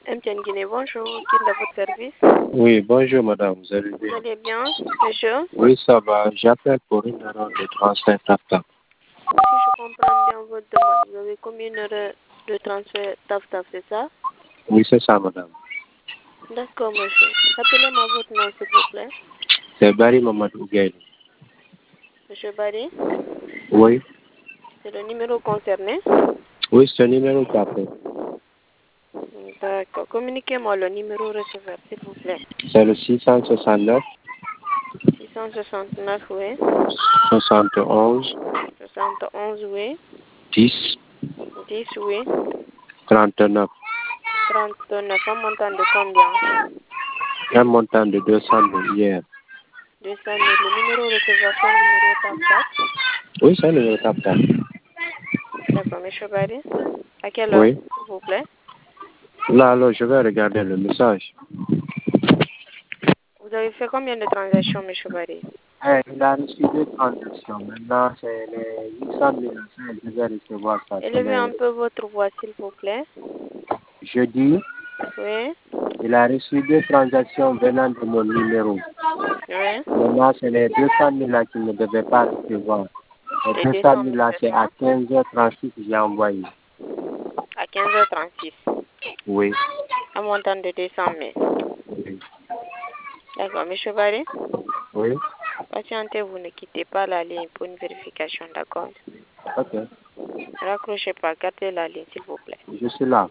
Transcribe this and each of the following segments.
MTN Guinée, bonjour. Qui est à votre service? Oui, bonjour madame, vous allez Vous bien? allez bien, monsieur? Oui, ça va. J'appelle pour une erreur de transfert TAP-TAP. Si je comprends bien votre demande, vous avez combien d'heures de transfert TAF-TAF, c'est ça? Oui, c'est ça madame. D'accord, monsieur. Rappelez-moi votre nom, s'il vous plaît. C'est Barry Mamadou Gueye. Monsieur Barry, Oui, c'est le numéro concerné. oui, c'est le numéro qui appelle. D'accord. Communiquez-moi le numéro receveur, s'il vous plaît. C'est le 669 669, oui. 71 71, oui. 10 10, oui. 39. 39, un montant de combien? Un montant de 200 000 hier. 200 000. Le numéro receveur, c'est le numéro TAF-TAF. Oui, c'est le numéro TAP-TAP. D'accord, monsieur Barry. À quelle heure, Oui. s'il vous plaît? Là, alors, je vais regarder le message. Vous avez fait combien de transactions, monsieur Barry? Il a reçu 2 transactions. Maintenant, c'est les 800 000. Je vais recevoir ça. Élevez un peu votre voix, s'il vous plaît. Je dis, Oui, il a reçu 2 transactions venant de mon numéro. oui. Maintenant, c'est les 200 000 là qui ne devaient pas recevoir. Les Les 200 200 000 000, là, c'est c'est à ça? 15h36 que j'ai envoyé. À 15h36. Oui. Un montant de 200 000. Oui. D'accord, monsieur Barry. Oui. Patientez, vous ne quittez pas la ligne pour une vérification, d'accord? Ok. Raccrochez pas, gardez la ligne, s'il vous plaît. Je suis là.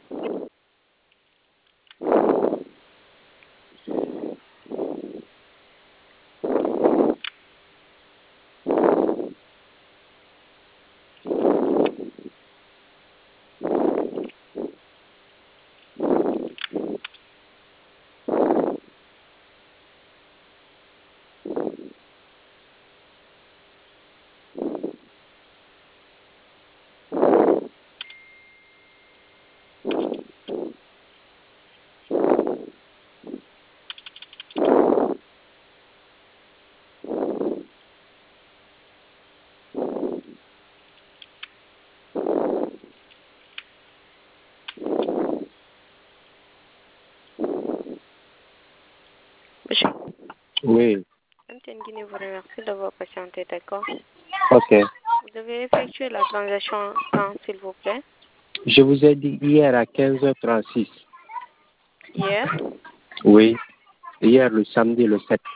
Monsieur, Oui. MTN Guinée vous remercie d'avoir patienté, d'accord? Ok. Vous devez effectuer la transaction quand, s'il vous plaît? Je vous ai dit hier à 15h36. Hier? Oui. Hier, le samedi, le 7.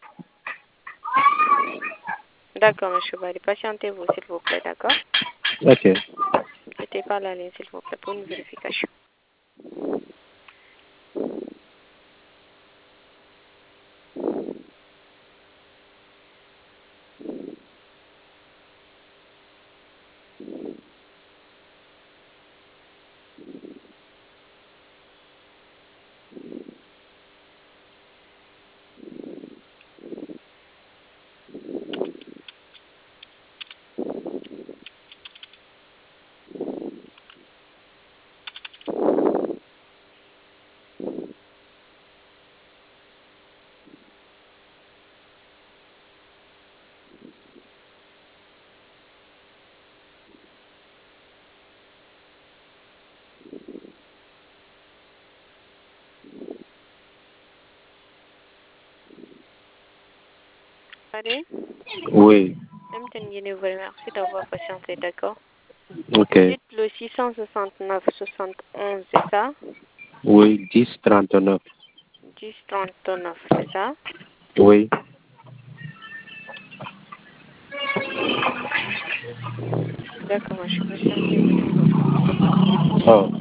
D'accord, monsieur Barry. Patientez-vous, s'il vous plaît, d'accord? Ok. Ne quittez pas la ligne, s'il vous plaît, pour une vérification. Allez, Oui. MTN Guinée vous remercie d'avoir patienté, d'accord? Ok. Vous dites le 669 71, c'est ça? Oui, 10 39. 1039, c'est ça? Oui. D'accord, monsieur, patientez-vous, s'il vous plaît. Oh.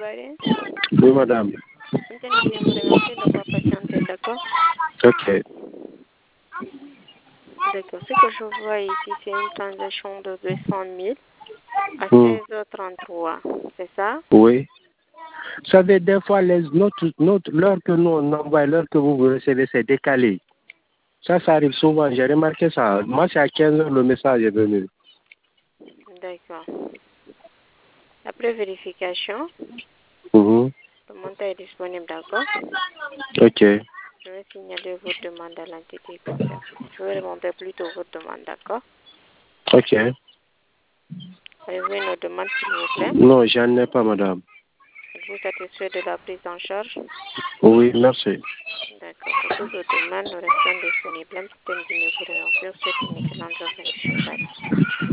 Biden. Oui, madame. On tenait bien vous remercier d'avoir patienté, d'accord? Ok. D'accord. Ce que je vois ici, c'est une transaction de 200 000 à Hmm. 16h33. C'est ça? Oui. Vous savez, des fois, l'heure que nous on envoie, l'heure que vous recevez, c'est décalé. Ça arrive souvent. J'ai remarqué ça. Moi, c'est à 15 heures le message est venu. D'accord. Après vérification, Mhm. le montant est disponible, d'accord? Ok. Je vais signaler votre demande à l'entité concernée. Je vais remonter plutôt votre demande, d'accord? Ok. Avez-vous une autre demande, s'il vous plaît? Non, j'en ai pas, madame. Êtes-vous satisfait de la prise en charge? Oui, merci. D'accord. Pour toute autre demande, nous restons disponibles. Un système de vous remercie. Souhaite une excellente journée, monsieur. Bye.